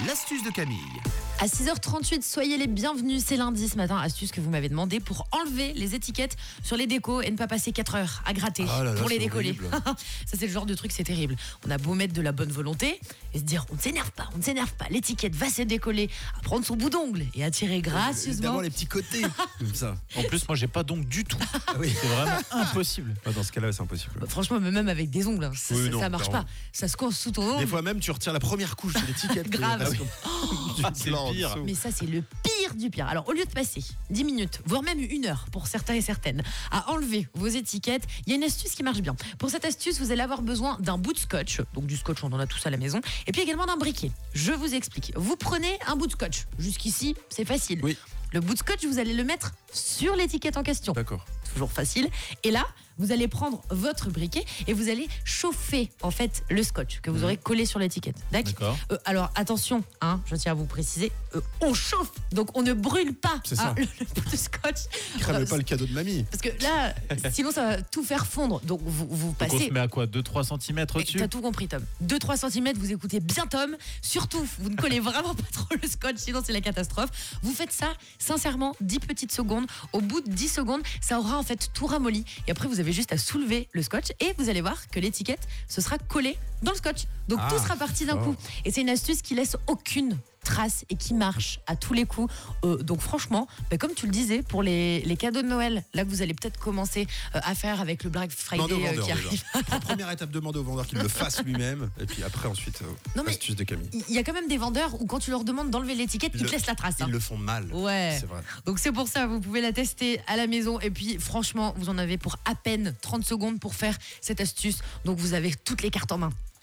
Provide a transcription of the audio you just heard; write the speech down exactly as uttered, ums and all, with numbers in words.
l'astuce de Camille. À six heures trente-huit, soyez les bienvenus, c'est lundi ce matin, astuce que vous m'avez demandé pour enlever les étiquettes sur les décos et ne pas passer quatre heures à gratter Ah là là, pour les c'est décoller. horrible. Ça c'est le genre de truc, c'est terrible. On a beau mettre de la bonne volonté et se dire on ne s'énerve pas, on ne s'énerve pas, l'étiquette va se décoller, à prendre son bout d'ongle et à tirer gracieusement. Évidemment les petits côtés, comme ça. En plus, moi, j'ai pas d'ongles du tout. Ah oui. C'est vraiment impossible. Ah, dans ce cas-là, c'est impossible. Bah, franchement, même avec des ongles, hein, ça, Oui, ça- non, ça marche clairement. pas. Ça se coince sous ton ongle. Des fois même, tu retires la première couche de l'étiquette. Grave. Parce que- Ah, c'est blanc en pire. dessous. Mais ça, c'est le pire du pire. Alors, au lieu de passer dix minutes, voire même une heure pour certains et certaines, à enlever vos étiquettes, il y a une astuce qui marche bien. Pour cette astuce, vous allez avoir besoin d'un bout de scotch. Donc, du scotch, on en a tous à la maison. Et puis également d'un briquet. Je vous explique. Vous prenez un bout de scotch. Jusqu'ici, c'est facile. Oui. Le bout de scotch, vous allez le mettre sur l'étiquette en question. D'accord. Toujours facile. Et là, vous allez prendre votre briquet et vous allez chauffer en fait le scotch que vous aurez collé sur l'étiquette. D'accord. D'accord. Euh, alors attention, hein, je tiens à vous préciser, euh, on chauffe, donc on ne brûle pas C'est ça. hein, le, le bout de scotch. Crame Euh, pas le cadeau de mamie. Parce que là, sinon ça va tout faire fondre. Donc vous, vous Donc on passez. se met à quoi, deux trois centimètres Eh, au-dessus? T'as tout compris, Tom. deux à trois centimètres, vous écoutez bien Tom. Surtout, vous ne collez vraiment pas trop le scotch, sinon c'est la catastrophe. Vous faites ça, sincèrement, dix petites secondes. Au bout de dix secondes, ça aura en fait tout ramolli. Et après, vous avez juste à soulever le scotch et vous allez voir que l'étiquette se sera collée dans le scotch. Donc Ah, tout sera parti d'un fort. coup. Et c'est une astuce qui laisse aucune trace et qui marche à tous les coups. Euh, donc franchement, bah, comme tu le disais, pour les, les cadeaux de Noël, là que vous allez peut-être commencer euh, à faire avec le Black Friday Demandez au euh, vendeur qui déjà. arrive. Première étape, demandez au vendeur qu'il le fasse lui-même. Et puis après, ensuite, euh, Non, mais- astuce de Camille. Il y a quand même des vendeurs où quand tu leur demandes d'enlever l'étiquette, ils Le- te laissent la trace. Ils hein. le font mal. Ouais. C'est vrai. Donc c'est pour ça, vous pouvez la tester à la maison. Et puis franchement, vous en avez pour à peine trente secondes pour faire cette astuce. Donc vous avez toutes les cartes en main.